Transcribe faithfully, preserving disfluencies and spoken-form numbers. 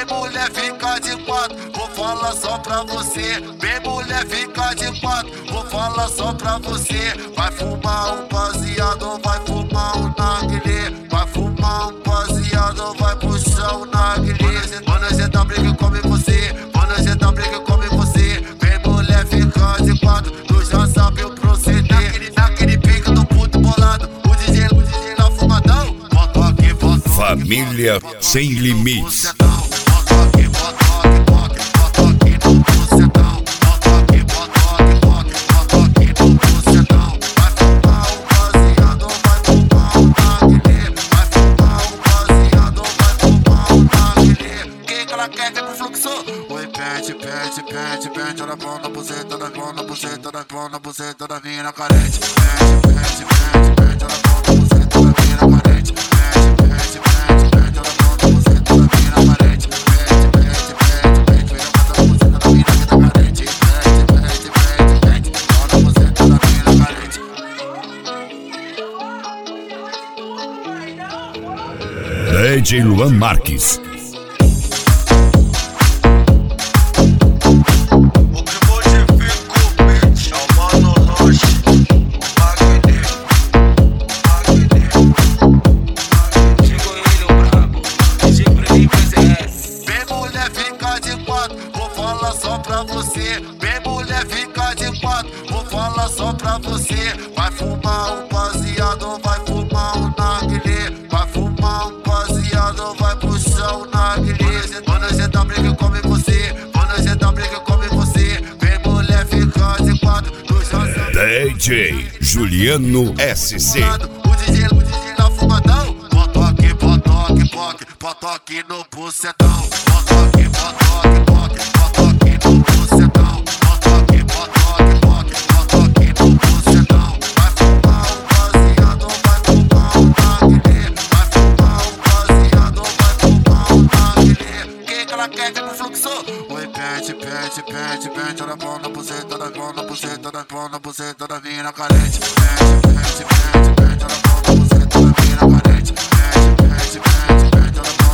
mulher, fica de quatro, vou falar só pra você. Vem mulher, fica de quatro, vou falar só pra você. Vai fumar um baseado, vai fumar um narguilé. Vai fumar um baseado, vai puxar um narguilé. Mano, G W come você, mano, G W come você. Vem mulher, fica de quatro, tu já sabe o proceder. Naquele, naquele pique do puto bolado, o D J, o D J tá fumadão. Bota aqui, bota aqui. Família sem limites. Quer ver pro fluxo? Oi, pede, pede, pede, pede. Olha a mão na buceta, da mão na buceta, da mão na buceta da mina carente. Pede, pede, pede, pede. Olha a mão na buceta da mina carente. Pede, pede, pede, pede. Olha a mão na buceta da mina carente. Pede, pede, pede, pede. Olha a mão na buceta da mina que tá carente. Pede, pede, pede, pede. Olha a buceta da mina carente. D J Luan Marques. Vou falar só pra você. Vem mulher, fica de quatro, vou falar só pra você. Vai fumar um baseado, vai fumar um narguilé. Vai fumar um baseado, vai puxar um narguilé. Mano, G W que come você, mano, G W que come você. Vem mulher, fica de quatro, tu já sabe. D J Juliano S C. O D J, o D J tá fumadão. Bota aqui, bota aqui, bota aqui, bota aqui no bucetão. Bota aqui, bota aqui, bota aqui, bota aqui no bucetão. Bota aqui, bota aqui, bota aqui, bota aqui no bucetão. Vai fumar um baseado, vai fumar um narguilé. Vai fumar um baseado, vai fumar um narguilé. Quem que ela quer ver pro fluxo? Oi, pede, pede, pede, pede. Olha a mão na buceta, da mão na buceta, da mão na buceta da mina carente. Pede, pede, pede, pede. Olha a mão na buceta da mina carente. Pede, pede, pede, pede. Olha a